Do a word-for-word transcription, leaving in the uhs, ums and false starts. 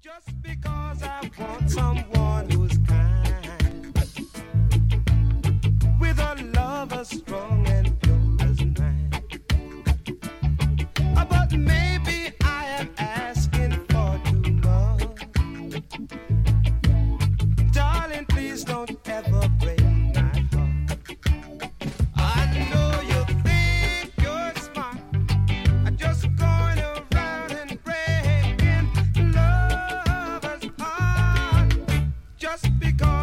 Just because I want someone who's kind, with a love as strong and pure as mine. Uh, But maybe I am asking for too much. Darling, please don't ever break my heart. I know you think you're smart. I'm just going around and breaking lovers' heart. Just because